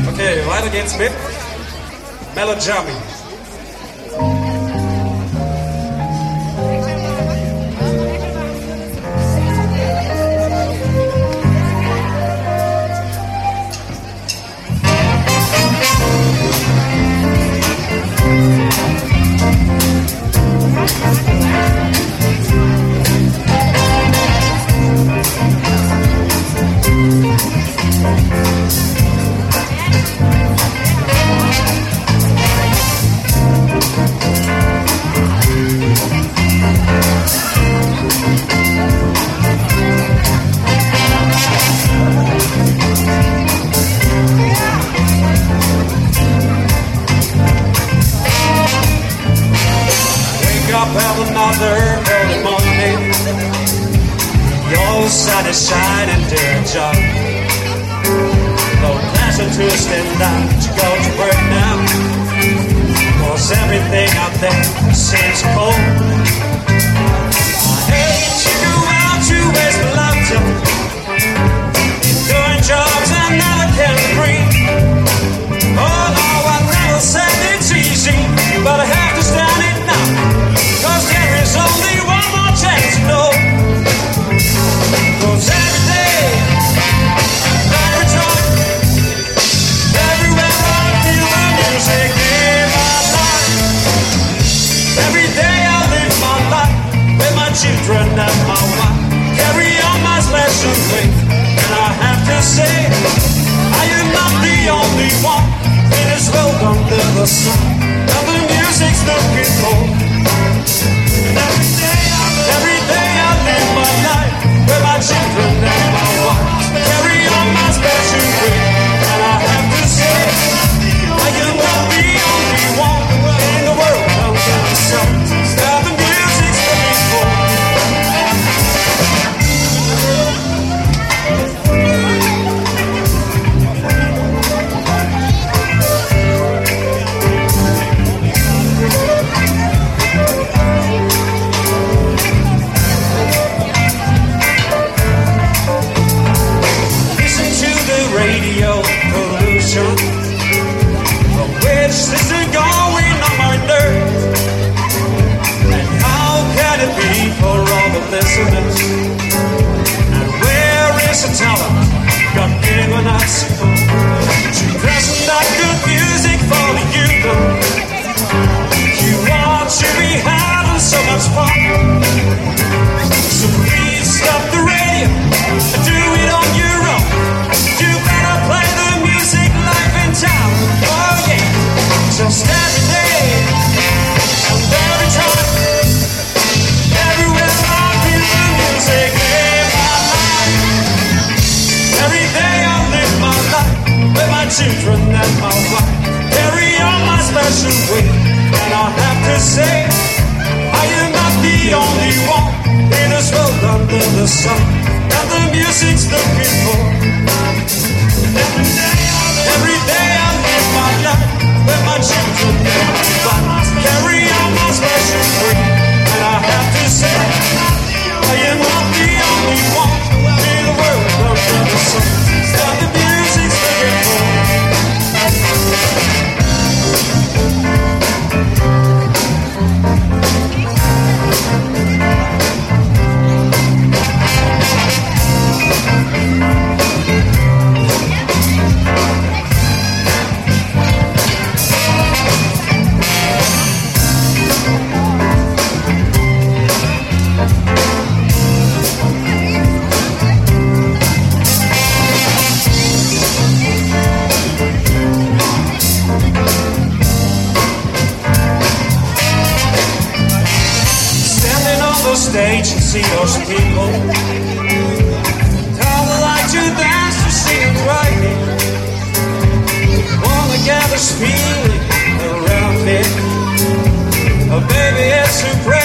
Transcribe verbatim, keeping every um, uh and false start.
Okay, weiter geht's mit Melodrama. Another early morning, your sun is shining, dear John. No pleasure to stand down to go to work now, 'cause everything out there seems cold. I hate to go out to waste my lifetime doing jobs I never can breathe. Oh no, I never said it's easy, but I have to stand it now. 'Cause there is only one more chance to know. 'Cause every day, every time, everywhere I feel the music in my life. Every day I live my life with my children and my wife. Carry on my special way. And I have to say, I am not the only one in this world under the sun. And the music's looking for. Every day, I live, every day I live my life with my children and my wife. Carry on my special way, and I have to say, I am not the only one in the world under the sun. Now the music's looking for. Radio pollution, for which this is going on my nerves. And how can it be for all the listeners? And where is the talent God given us to present that good music for the youth? You ought to be having so much fun. So please stop the radio and do it on your own. You better play the music live in town. Oh yeah, just every day and every time, everywhere I feel the music in my life. Every day I live my life with my children and my wife. Carry on my special way, and I have to say, I am not the only one in this world under the sun. And the music's looking for. Every day, every day I live my life with my children and my wife. Carry on my special way, and I have to say, I am not the only one in the world under the sun. And the music's looking for. Stage and see those people all like to dance to see it right. Wanna gather feeling around it. Oh baby, it's a